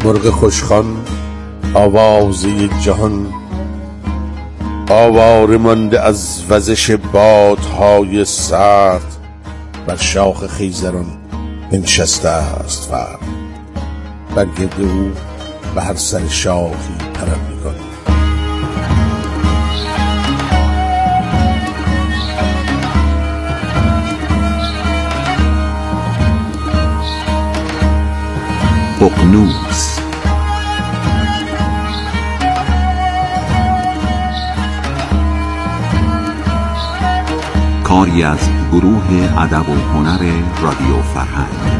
مرغ خوشخوان آوازه جهان، آواره مانده از وزش بادهای سرد. بر شاخ خیزران بنشسته است فرد، بر گرد او به هر سر شاخی پرندگان. ققنوس کاری از گروه ادب و هنر رادیو فرهنگ.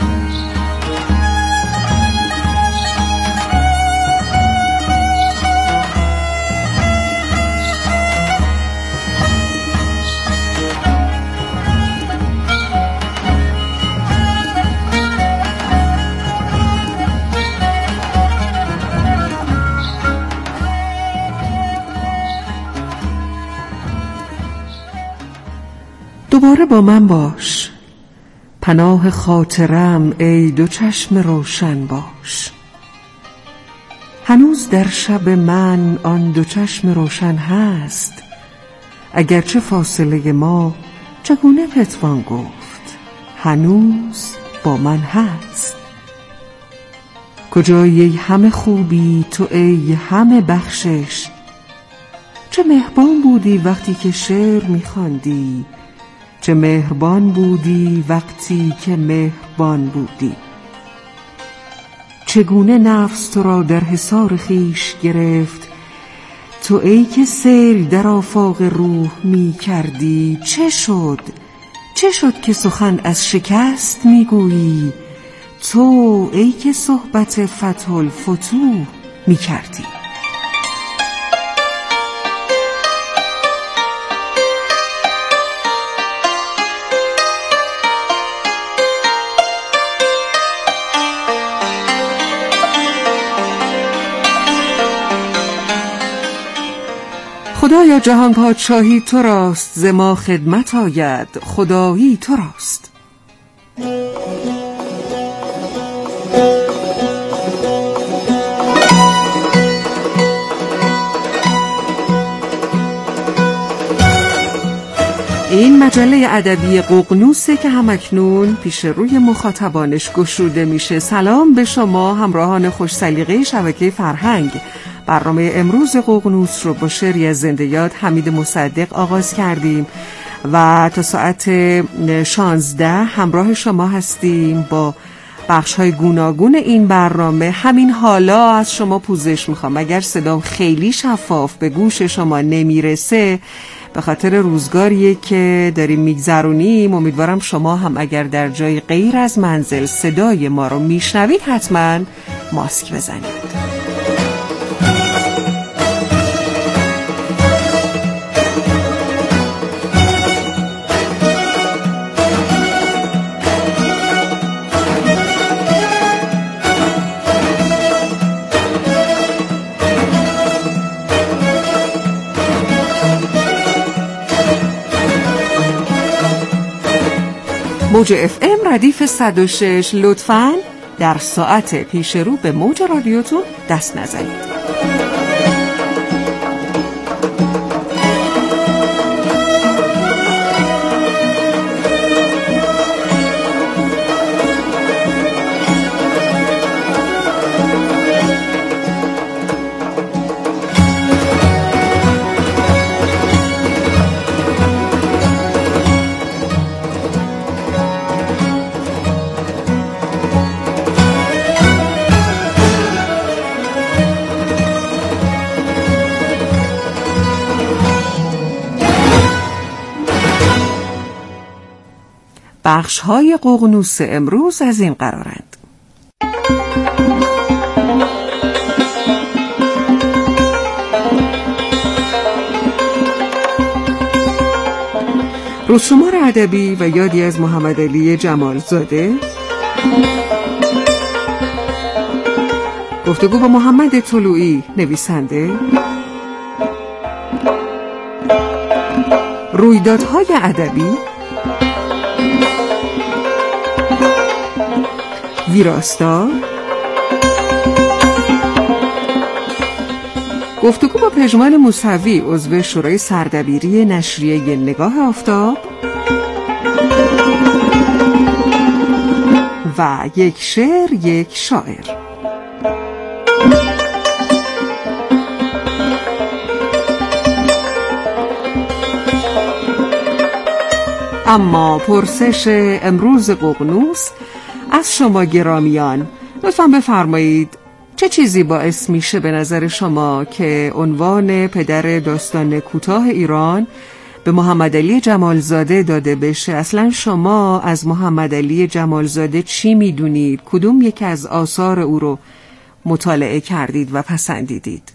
دوباره با من باش، پناه خاطرم ای دو چشم روشن باش. هنوز در شب من آن دو چشم روشن هست، اگرچه فاصله ما چگونه پتوان گفت، هنوز با من هست. کجایی ای همه خوبی تو ای همه بخشش، چه مهربان بودی وقتی که شعر می‌خواندی، چه مهربان بودی وقتی که مهربان بودی. چگونه نفس تو را در حصار خویش گرفت، تو ای که سیل در آفاق روح می کردی. چه شد که سخن از شکست می گویی، تو ای که صحبت فتح الفتوح می کردی. خدایا جهان پادشاهی تو راست، ز ما خدمت آید خدایی تو راست. این مجله ادبی ققنوسه که همکنون پیش روی مخاطبانش گشوده میشه. سلام به شما همراهان خوش سلیقه شبکه فرهنگ. برنامه امروز ققنوس رو با شعری از زنده یاد حمید مصدق آغاز کردیم و تا ساعت 16 همراه شما هستیم با بخش‌های گوناگون این برنامه. همین حالا از شما پوزش میخوام اگر صدام خیلی شفاف به گوش شما نمیرسه، به خاطر روزگاریه که داریم میگذرونیم. امیدوارم شما هم اگر در جای غیر از منزل صدای ما رو میشنوید حتما ماسک بزنید. موج FM ردیف 106. لطفاً در ساعت پیش رو به موج رادیوتون دست نزنید. بخش‌های ققنوس امروز از این قرارند: رسومار ادبی و یادی از محمد علی جمالزاده، گفتگو با محمد طلوعی نویسنده، رویدادهای ادبی، ویراستار، گفتگو با پژمان موسوی عضو شورای سردبیری نشریه نگاه آفتاب و یک شعر یک شاعر. اما پرسش امروز ققنوس از شما گرامیان، لطفاً بفرمایید چه چیزی باعث میشه به نظر شما که عنوان پدر داستان کوتاه ایران به محمدعلی جمالزاده داده بشه؟ اصلا شما از محمدعلی جمالزاده چی میدونید؟ کدوم یکی از آثار او رو مطالعه کردید و پسندیدید؟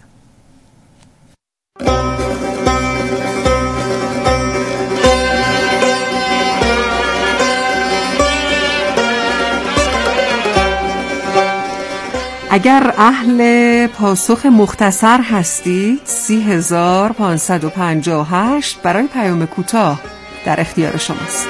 اگر اهل پاسخ مختصر هستید 30558 برای پیام کوتاه در اختیار شماست.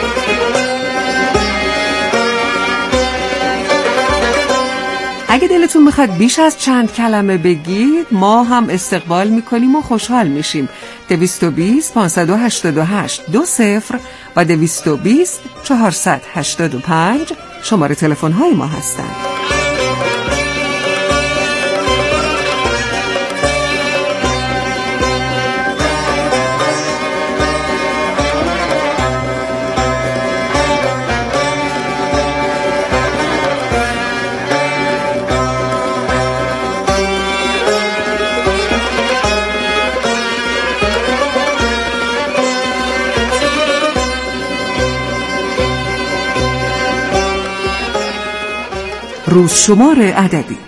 اگه دلتون میخواد بیش از چند کلمه بگید ما هم استقبال میکنیم و خوشحال میشیم. 220 588 20 و 220 485 شماره تلفن های ما هستند. روزشمار ادبی.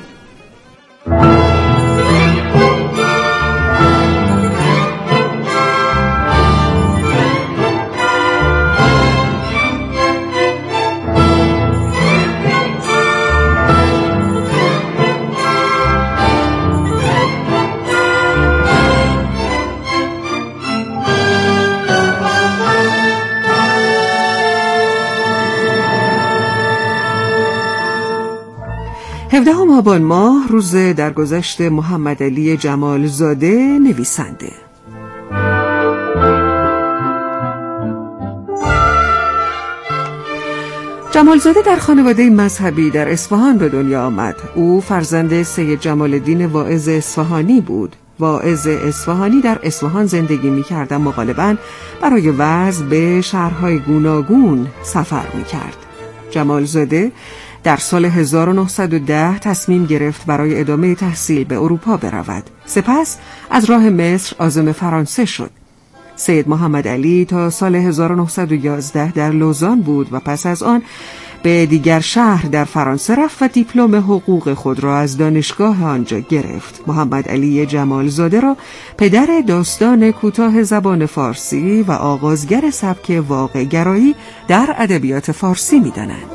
هفدهم آبان ماه روز درگذشت محمدعلی جمالزاده نویسنده. جمالزاده در خانواده مذهبی در اصفهان به دنیا آمد. او فرزند سید جمال الدین واعظ اصفهانی بود. واعظ اصفهانی در اصفهان زندگی می‌کرد اما غالباً برای وعظ به شهرهای گوناگون سفر می‌کرد. جمالزاده در سال 1910 تصمیم گرفت برای ادامه تحصیل به اروپا برود. سپس از راه مصر عازم فرانسه شد. سید محمدعلی تا سال 1911 در لوزان بود و پس از آن به دیگر شهر در فرانسه رفت و دیپلم حقوق خود را از دانشگاه آنجا گرفت. محمدعلی جمالزاده را پدر داستان کوتاه زبان فارسی و آغازگر سبک واقع‌گرایی در ادبیات فارسی می‌دانند.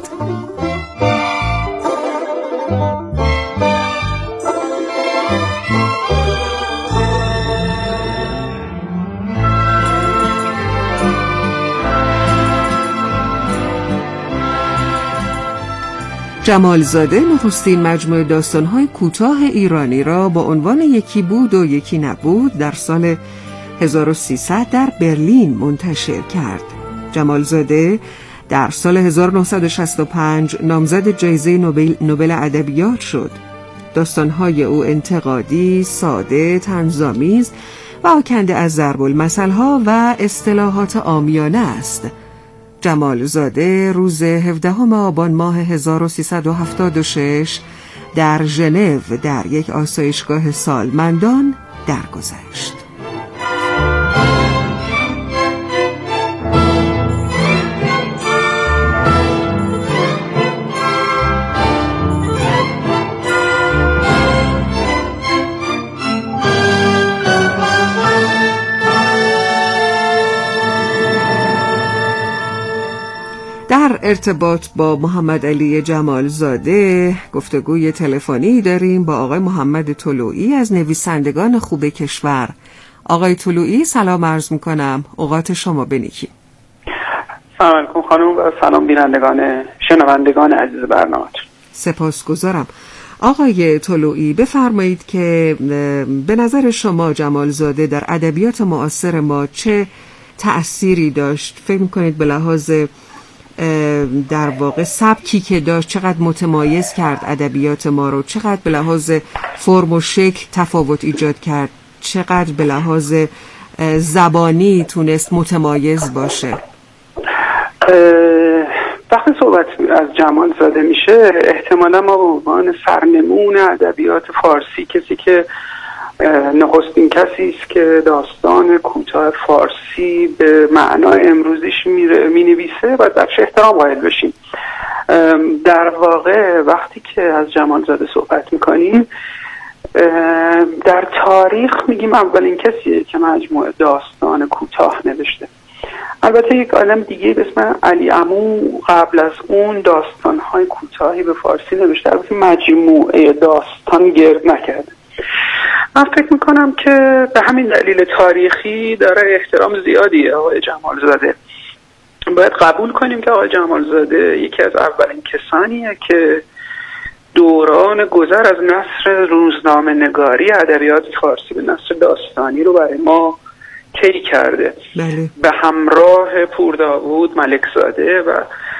جمالزاده نخستین مجموعه داستان‌های کوتاه ایرانی را با عنوان یکی بود و یکی نبود در سال 1300 در برلین منتشر کرد. جمالزاده در سال 1965 نامزد جایزه نوبل ادبیات شد. داستان‌های او انتقادی، ساده، طنزآمیز و آکنده از ضرب‌المثل‌ها و اصطلاحات عامیانه است. جمالزاده روز 17 آبان ماه 1376 در ژنو در یک آسایشگاه سالمندان درگذشت. در ارتباط با محمدعلی جمالزاده گفتگوی تلفنی داریم با آقای محمد طلویی از نویسندگان خوب کشور. آقای طلویی سلام عرض میکنم، اوقات شما بنیکی. سلام علیکم خانم و سلام بینندگان شنوندگان عزیز برنامه. سپاسگزارم. آقای طلویی بفرمایید که به نظر شما جمالزاده در ادبیات معاصر ما چه تأثیری داشت؟ فکر می‌کنید به لحاظ در واقع سبکی که داشت چقدر متمایز کرد ادبیات ما رو، چقدر به لحاظ فرم و شکل تفاوت ایجاد کرد، چقدر به لحاظ زبانی تونست متمایز باشه؟ وقتی صحبت از جمالزاده میشه احتمالا ما به عنوان سرنمون ادبیات فارسی، کسی که نخستین کسی است که داستان کوتاه فارسی به معنای امروزیش مینویسه باید بهش احترام قائل بشیم. در واقع وقتی که از جمالزاده صحبت میکنیم در تاریخ میگیم اولین کسیه که مجموعه داستان کوتاه نوشته. البته یک عالم دیگه به اسم علی عمو قبل از اون داستان‌های کوتاهی به فارسی نوشته، البته مجموعه داستان گرد نکرده. من فکر میکنم که به همین دلیل تاریخی داره احترام زیادی آقای جمالزاده. باید قبول کنیم که آقای جمالزاده یکی از اولین کسانیه که دوران گذر از نثر روزنامه نگاری ادبیات فارسی به نثر داستانی رو برای ما طی کرده. بله. به همراه پورداوود ملکزاده و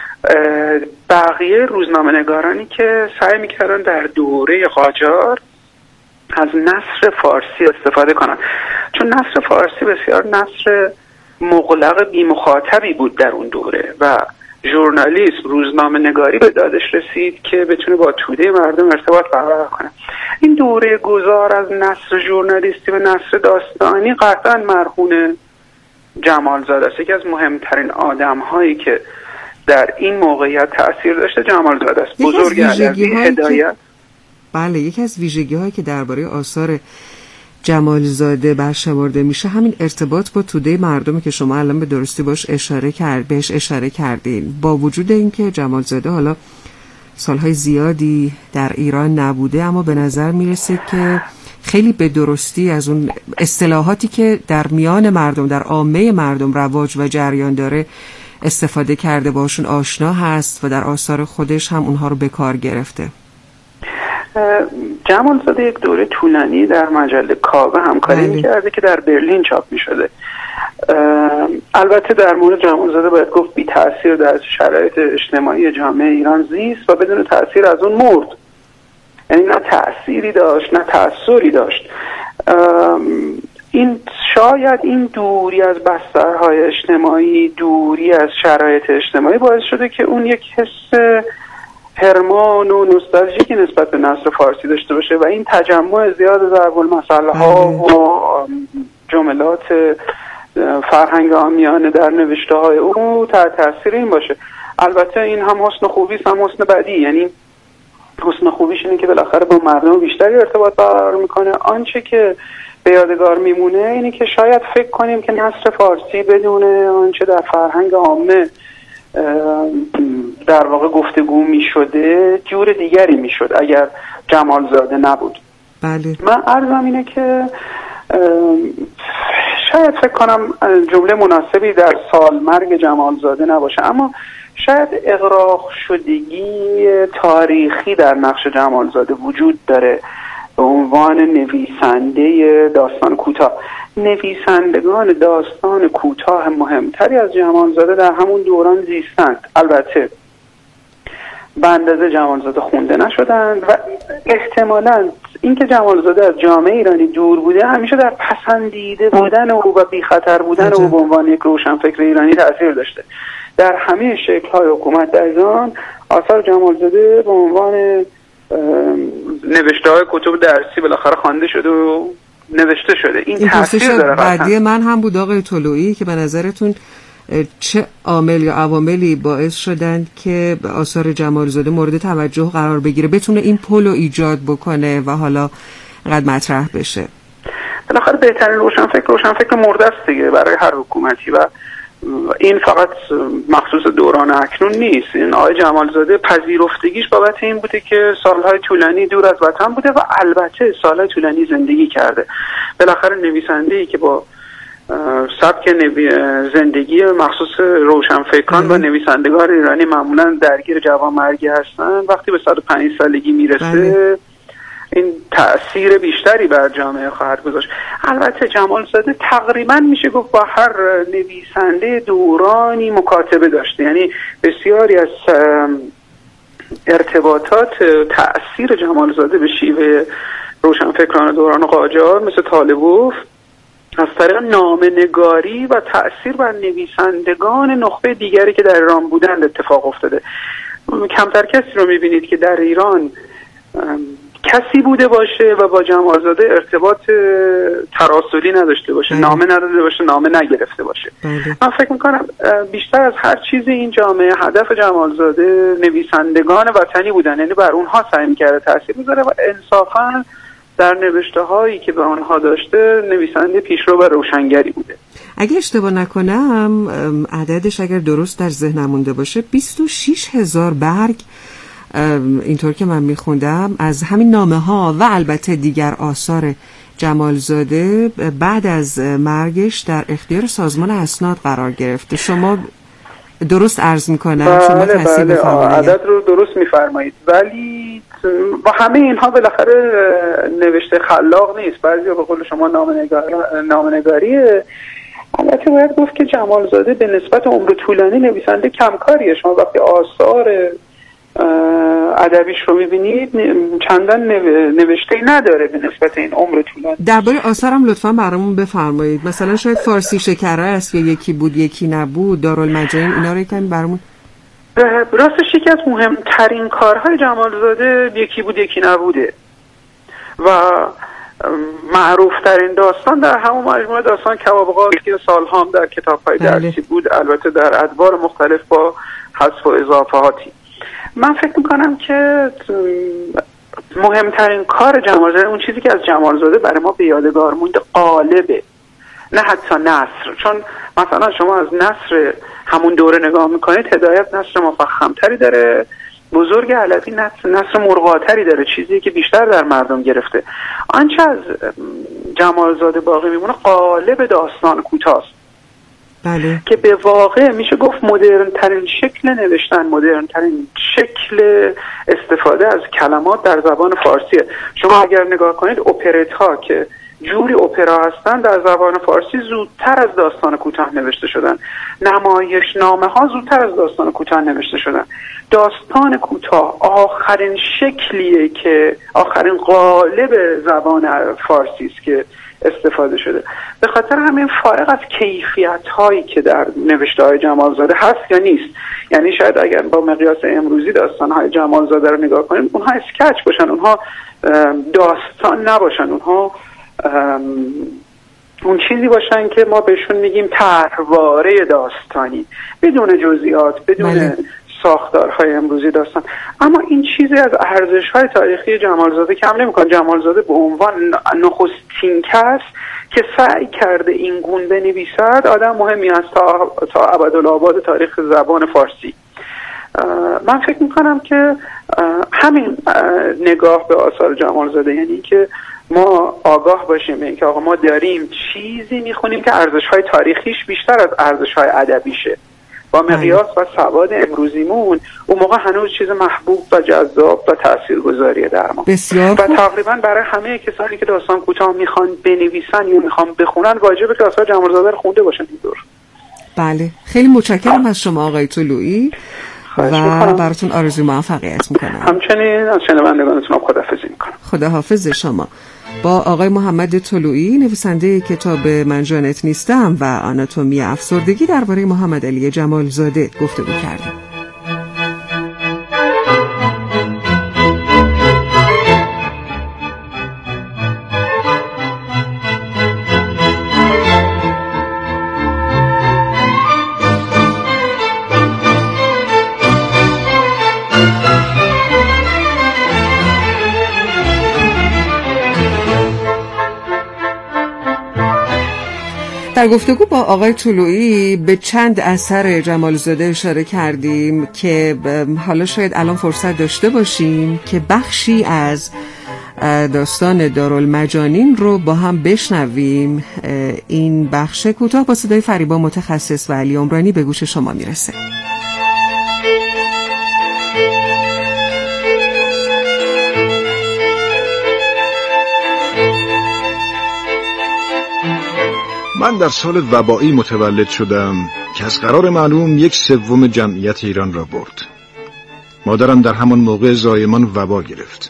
بقیه روزنامه نگارانی که سعی میکردن در دوره قاجار از نثر فارسی استفاده کنن، چون نثر فارسی بسیار نثر مغلق بی مخاطبی بود در اون دوره و ژورنالیسم، روزنامه نگاری به دادش رسید که بتونه با توده مردم ارتباط برقرار کنه. این دوره گذار از نثر ژورنالیستی و نثر داستانی قطعا مرهون جمالزاده است. یکی از مهمترین آدم هایی که در این موقعیت تأثیر داشته جمالزاده است. بزرگ ادبی هدایت. بله، یکی از ویژگی هایی که درباره آثار جمالزاده برشمرده میشه همین ارتباط با توده مردمی که شما الان به درستی بهش اشاره کردین. با وجود اینکه جمالزاده حالا سالهای زیادی در ایران نبوده، اما به نظر میرسه که خیلی به درستی از اون اصطلاحاتی که در میان مردم، در عامه مردم رواج و جریان داره استفاده کرده، باشون آشنا هست و در آثار خودش هم اونها رو به کار گرفته. جمالزاده یک دوره طولانی در مجله کاوه همکاری می‌کرده که در برلین چاپ می‌شده. البته در مورد جمالزاده باید گفت بی تأثیر در شرایط اجتماعی جامعه ایران زیست و بدون تأثیر از اون مرد. یعنی نه تأثیری داشت نه تأثیری داشت. این شاید این دوری از بسترهای اجتماعی، دوری از شرایط اجتماعی باعث شده که اون یک حس هرمان و نوستالژیکی نسبت به نثر فارسی داشته باشه و این تجمع زیاد ضرب المثل ها و جملات فرهنگ عامیانه در نوشته های او تحت تاثیر این باشه. البته این هم حسن خوبی است هم حسن بدی. یعنی حسن خوبیش اینه که بالاخره با مردم بیشتری ارتباط برقرار میکنه. آنچه که به یادگار میمونه اینه که شاید فکر کنیم که نثر فارسی بدون آنچه در فرهنگ عامه در واقع گفتگو می شده جور دیگری می شد اگر جمالزاده نبود. بله. من عرضم اینه که شاید فکر کنم جمله مناسبی در سالمرگ جمالزاده نباشه، اما شاید اغراق شدگی تاریخی در نقش جمالزاده وجود داره به عنوان نویسنده داستان کوتاه. نویسندگان داستان کوتاه مهمتری از جمالزاده در همون دوران زیستند. البته به اندازه جمالزاده خونده نشدند و احتمالاً اینکه جمالزاده از جامعه ایرانی دور بوده همیشه در پسندیده بودن او و بی خطر بودن او به عنوان یک روشنفکر ایرانی تأثیر داشته. در همه شکل‌های حکومت در ایران آثار جمالزاده به عنوان نوشته‌های کتب درسی بالاخره خوانده شده و نوشته شده. این تاثیر داره. بعدی من هم بود آقای طلویی که به نظرتون چه عامل یا عواملی باعث شدند که آثار جمالزاده مورد توجه قرار بگیره، بتونه این پل رو ایجاد بکنه و حالا قد مطرح بشه؟ بالاخره بهترین روشنفکر مرده است دیگه برای هر حکومتی و این فقط مخصوص دوران اکنون نیست. این آقای جمالزاده پذیرفتگیش بابت این بوده که سالهای طولانی دور از وطن بوده و البته سالهای طولانی زندگی کرده. بالاخره نویسنده‌ای که با سبک زندگی مخصوص روشنفکران و نویسندگان ایرانی معمولا درگیر جوانمرگی هستن، وقتی به 105 سالگی میرسه این تأثیر بیشتری بر جامعه خواهد گذاشت. البته جمالزاده تقریبا میشه گفت با هر نویسنده دورانی مکاتبه داشته، یعنی بسیاری از ارتباطات تأثیر جمالزاده به شیوه روشنفکران دوران قاجار مثل طالبوف از طریق نامه‌نگاری و تأثیر بر نویسندگان نخبه دیگری که در ایران بودند اتفاق افتاده. کمتر کسی رو میبینید که در ایران کسی بوده باشه و با جمالزاده ارتباط تراسلی نداشته باشه، نامه نداده باشه، نامه نگرفته باشه. من فکر میکنم بیشتر از هر چیزی این جامعه هدف جمالزاده نویسندگان وطنی بودن، یعنی بر اونها سعی میکرده تأثیر بذاره و انصافاً در نوشته هایی که به آنها داشته نویسنده پیشرو و روشنگری بوده. اگه اشتباه نکنم عددش اگر درست در ذهنم مونده باشه 26,000 برگ، اینطور که من میخوندم، از همین نامه ها و البته دیگر آثار جمالزاده بعد از مرگش در اختیار سازمان اسناد قرار گرفته. شما درست عرض میکنم؟ شما تصحیح بفرمایید. عدد رو درست میفرمایید، ولی با همه اینها بالاخره نوشته خلاق نیست. بعضی به قول شما نامه‌نگاریه. البته باید گفت که جمالزاده به نسبت عمر طولانی نویسنده کمکاریه. شما وقتی آثار ادبیش رو میبینید چندان نوشته نداره به نسبت این عمر طولانی. درباره آثارم لطفاً برامون بفرمایید. مثلا شاید فارسی شکره است یا یکی بود یکی نبود، دارالمجانین، اینا رو یکم برامون. راستش یکی از مهمترین کارهای جمالزاده یکی بود یکی نبوده و معروفترین داستان در همون مجموعه داستان کباب‌غا که سالها هم در کتاب‌های درسی بود، البته در ادوار مختلف با حذف و اضافاتی. من فکر میکنم که مهمترین کار جمالزاده، اون چیزی که از جمالزاده برای ما به یادگار مونده، قالبه، نه حتی نثر. چون مثلا شما از نثر همون دوره نگاه میکنید، هدایت نثر مفخمتری داره، بزرگ علوی نثر مرغاتری داره، چیزی که بیشتر در مردم گرفته. آنچه از جمالزاده باقی میمونه قالب داستان کوتاست. بله. که به واقع میشه گفت مدرن ترین شکل نوشتن، مدرن ترین شکل استفاده از کلمات در زبان فارسیه. شما اگر نگاه کنید اپرت ها که جوری اپرا هستن در زبان فارسی زودتر از داستان کوتاه نوشته شدن، نمایشنامه ها زودتر از داستان کوتاه نوشته شدن. داستان کوتاه آخرین شکلیه که آخرین قالب زبان فارسی است که استفاده شده. به خاطر همین فارغ از کیفیت هایی که در نوشته های جمالزاده هست یا نیست، یعنی شاید اگر با مقیاس امروزی داستان های جمالزاده رو نگاه کنیم اونها اسکچ باشن، اونها داستان نباشن، اونها اون چیزی باشن که ما بهشون میگیم طرحواره داستانی، بدون جزئیات، بدون ساختارهای امروزی داستان. اما این چیزی از ارزش‌های تاریخی جمالزاده کم نمی‌کنه. جمالزاده به عنوان نخستین کس که سعی کرده این گونه بنویسد آدم مهمی است تا ابدالآباد تاریخ زبان فارسی. من فکر می‌کنم که همین نگاه به آثار جمالزاده، یعنی که ما آگاه باشیم به اینکه آقا ما داریم چیزی می‌خونیم که ارزش‌های تاریخیش بیشتر از ارزش‌های ادبیشه. با مقیاس و سواد امروزیمون اون موقع هنوز چیز محبوب و جذاب و تاثیرگذاریه در ما. بسیار و تقریبا برای همه کسانی که داستان کوتاه میخوان بنویسن یا میخوان بخونن واجبه که آثار جمالزاده رو خونده باشن اینطور. بله، خیلی متشکرم از شما آقای طلویی و براتون آرزوی موفقیت میکنم. همچنین از شنوندگانتون خداحافظی میکنم. خداحافظ شما. با آقای محمد طلویی، نویسنده کتاب من جانت نیستم و آناتومی افسردگی، درباره محمد علی جمالزاده گفتگو کردیم. در گفتگو با آقای طلویی به چند اثر جمالزاده اشاره کردیم که حالا شاید الان فرصت داشته باشیم که بخشی از داستان دارالمجانین رو با هم بشنویم. این بخش کوتاه با صدای فریبا متخصص و علی عمرانی به گوش شما میرسه. من در سال وبایی متولد شدم که از قرار معلوم 1/3 جمعیت ایران را برد. مادرم در همان موقع زایمان وبا گرفت.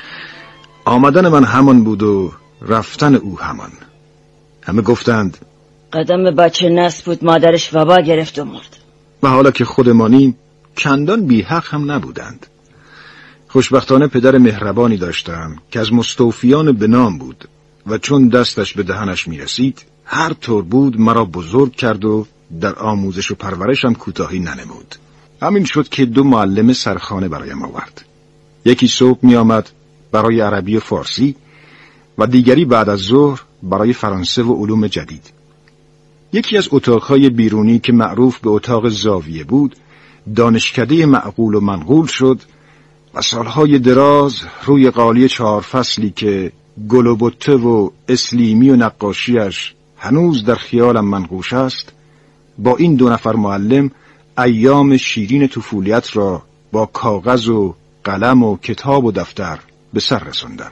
آمدن من همان بود و رفتن او همان. همه گفتند قدم بچه نس بود، مادرش وبا گرفت و مرد. و حالا که خودمانیم چندان بی حق هم نبودند. خوشبختانه پدر مهربانی داشتم که از مستوفیان به نام بود و چون دستش به دهنش می رسید هر طور بود مرا بزرگ کرد و در آموزش و پرورشم کوتاهی ننمود. همین شد که 2 معلم سرخانه برایم آورد. یکی صبح می آمد برای عربی و فارسی و دیگری بعد از ظهر برای فرانسه و علوم جدید. یکی از اتاقهای بیرونی که معروف به اتاق زاویه بود دانشکده معقول و منقول شد و سالهای دراز روی قالی 4 فصلی که گل و بته و اسلیمی و نقاشیش هنوز در خیالم منقوش است با این 2 نفر معلم ایام شیرین طفولیت را با کاغذ و قلم و کتاب و دفتر به سر رساندم.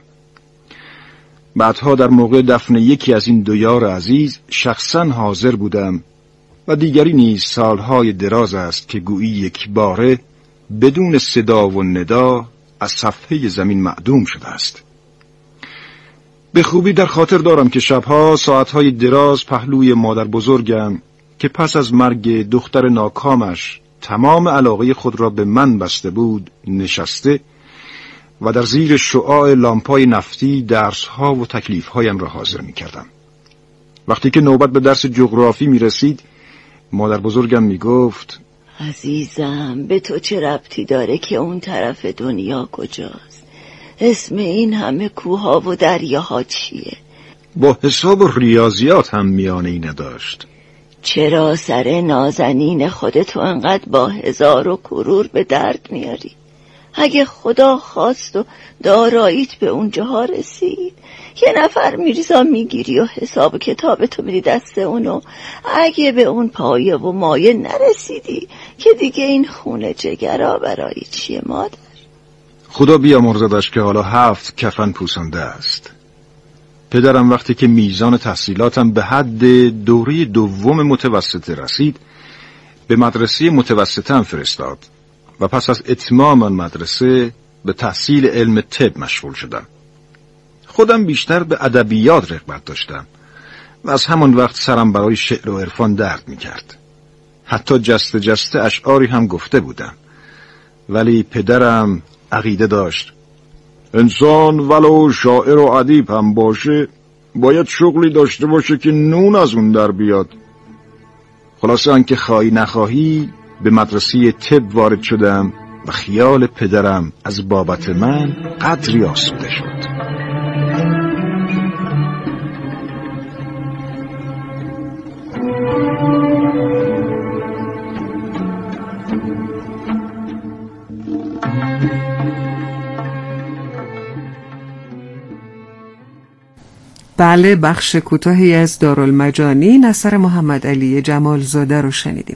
بعدها در موقع دفن یکی از این 2 یار عزیز شخصا حاضر بودم و دیگری نیز سالهای دراز است که گویی یک باره بدون صدا و ندا از صفحه زمین معدوم شده است. به خوبی در خاطر دارم که شبها ساعتهای دراز پهلوی مادر بزرگم که پس از مرگ دختر ناکامش تمام علاقه خود را به من بسته بود نشسته و در زیر شعاع لامپای نفتی درسها و تکلیفهایم را حاضر می کردم. وقتی که نوبت به درس جغرافی می رسید مادر بزرگم می گفت عزیزم به تو چه ربطی داره که اون طرف دنیا کجاست؟ اسم این همه کوها و دریاها چیه؟ با حساب و ریاضیات هم میانه‌ای نداشت. چرا سر نازنین خودتو انقدر با هزار و کرور به درد میاری؟ اگه خدا خواست و داراییت به اونجاها رسید 1 نفر میرزا میگیری و حساب کتابتو میدی دست اونو. اگه به اون پایه و مایه نرسیدی که دیگه این خونه جگرا برای چیه مادر؟ خدا بیامرزدش که حالا 7 کفن پوسانده است. پدرم وقتی که میزان تحصیلاتم به حد دوره 2 متوسطه رسید به مدرسه متوسطه هم فرستاد و پس از اتمام آن مدرسه به تحصیل علم طب مشغول شدم. خودم بیشتر به ادبیات رغبت داشتم و از همان وقت سرم برای شعر و عرفان درد می‌کرد. حتی جسته جسته اشعاری هم گفته بودم. ولی پدرم عقیده داشت انسان ولو شاعر و ادیب هم باشه باید شغلی داشته باشه که نون از اون در بیاد. خلاصه آنکه خواهی نخواهی به مدرسه طب وارد شدم و خیال پدرم از بابت من قدری آسوده شد. بله، بخش کوتاهی از دارالمجانی اثر محمد علی جمالزاده رو شنیدیم.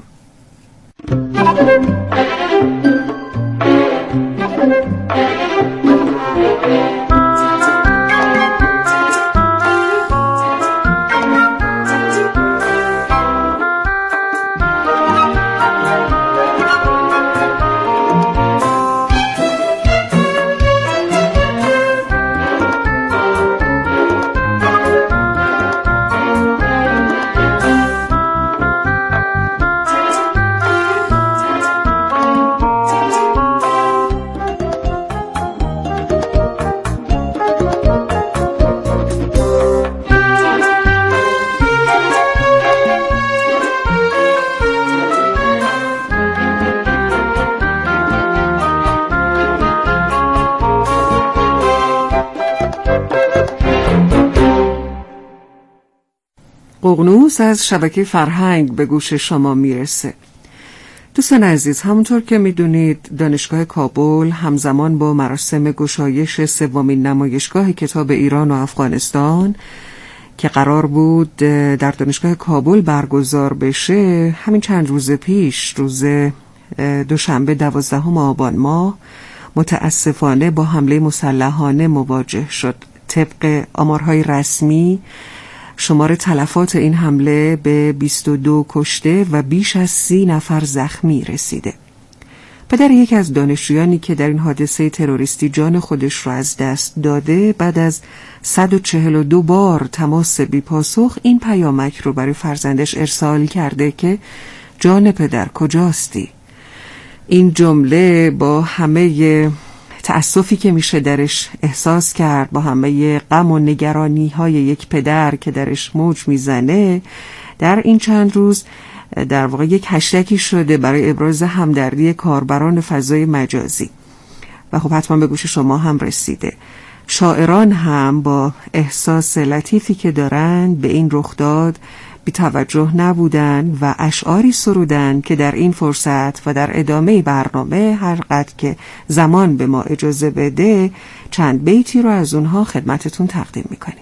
ققنوس از شبکه فرهنگ به گوش شما میرسه. دوستان عزیز، همونطور که میدونید دانشگاه کابل همزمان با مراسم گشایش 3 نمایشگاه کتاب ایران و افغانستان که قرار بود در دانشگاه کابل برگزار بشه همین چند روز پیش روز دوشنبه 12 آبان ماه متاسفانه با حمله مسلحانه مواجه شد. طبق آمارهای رسمی شمار تلفات این حمله به 22 کشته و بیش از 30 نفر زخمی رسیده. پدر یکی از دانشجویانی که در این حادثه تروریستی جان خودش را از دست داده، بعد از 142 بار تماس بی‌پاسخ این پیامک رو برای فرزندش ارسال کرده که جان پدر کجاستی؟ این جمله با همه تأسفی که میشه درش احساس کرد، با همه غم و نگرانی های یک پدر که درش موج میزنه، در این چند روز در واقع یک هشتگی شده برای ابراز همدردی کاربران فضای مجازی و خب حتما به گوش شما هم رسیده. شاعران هم با احساس لطیفی که دارند به این رخداد بی توجه نبودن و اشعاری سرودن که در این فرصت و در ادامه برنامه هر قدر که زمان به ما اجازه بده چند بیتی رو از اونها خدمتتون تقدیم میکنیم.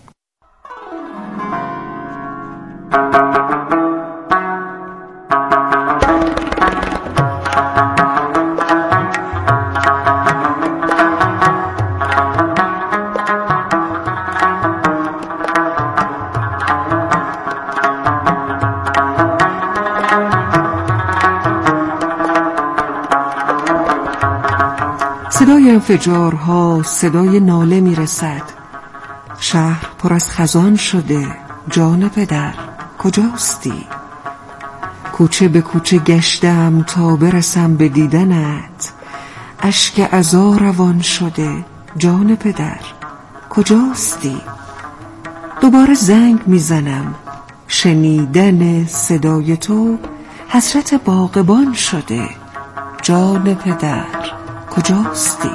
صدای انفجارها، صدای ناله میرسد. شهر پر از خزان شده، جان پدر کجاستی؟ کوچه به کوچه گشتم تا برسم به دیدنت، اشک عزا روان شده، جان پدر کجاستی؟ دوباره زنگ میزنم، شنیدن صدای تو حسرت باغبان شده، جان پدر کجاستی؟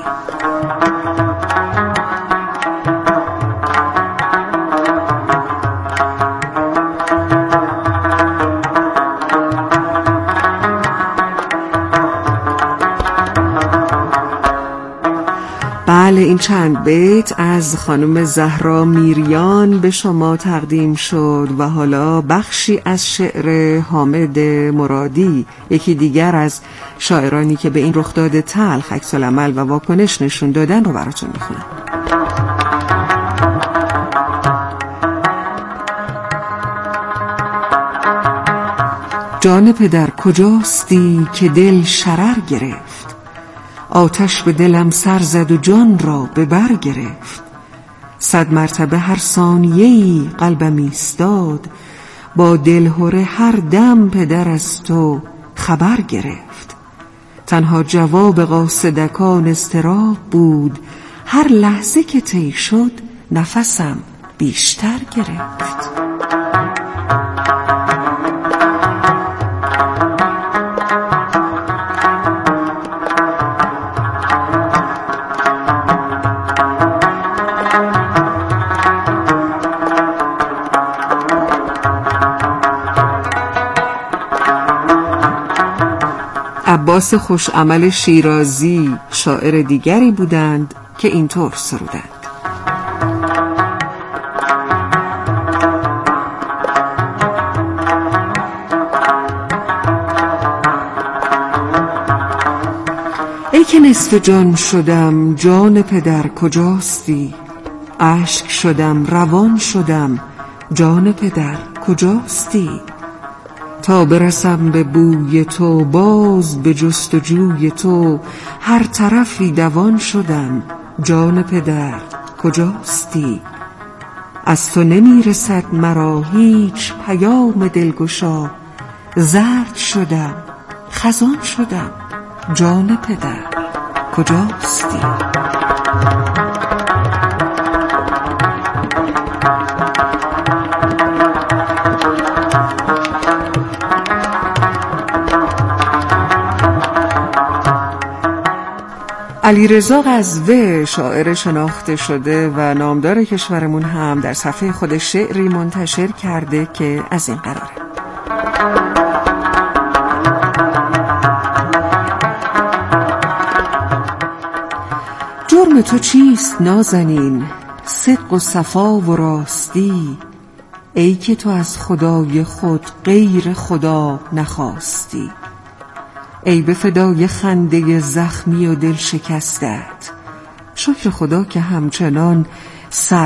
بله، این چند بیت از خانم زهرا میریان به شما تقدیم شد و حالا بخشی از شعر حامد مرادی، یکی دیگر از شاعرانی که به این رخداد تلخ عکس‌العمل و واکنش نشون دادن رو براتون میخونم. جان پدر کجاستی که دل شرر گرفت، آتش به دلم سر زد و جان را به بر گرفت. 100 مرتبه هر ثانیه‌ای قلبم ایستاد، با دلهره هر دم پدر از تو خبر گرفت. تنها جواب قاصدکان اضطراب بود، هر لحظه که طی شد نفسم بیشتر گرفت. عباس خوشعمل شیرازی شاعر دیگری بودند که اینطور سرودند: ای که نصف جان شدم، جان پدر کجاستی؟ اشک شدم، روان شدم، جان پدر کجاستی؟ تا برسم به بوی تو، باز به جستجوی تو، هر طرفی دوان شدم، جان پدر کجاستی؟ از تو نمی رسد مرا هیچ پیام دلگشا، زرد شدم، خزان شدم، جان پدر کجاستی؟ علیرضا غزوه شاعر شناخته شده و نامدار کشورمون هم در صفحه خود شعری منتشر کرده که از این قراره: جرم تو چیست نازنین؟ صدق و صفا و راستی، ای که تو از خدای خود غیر خدا نخواستی. ای به فدای خنده زخمی و دل شکستت، شکر خدا که همچنان سر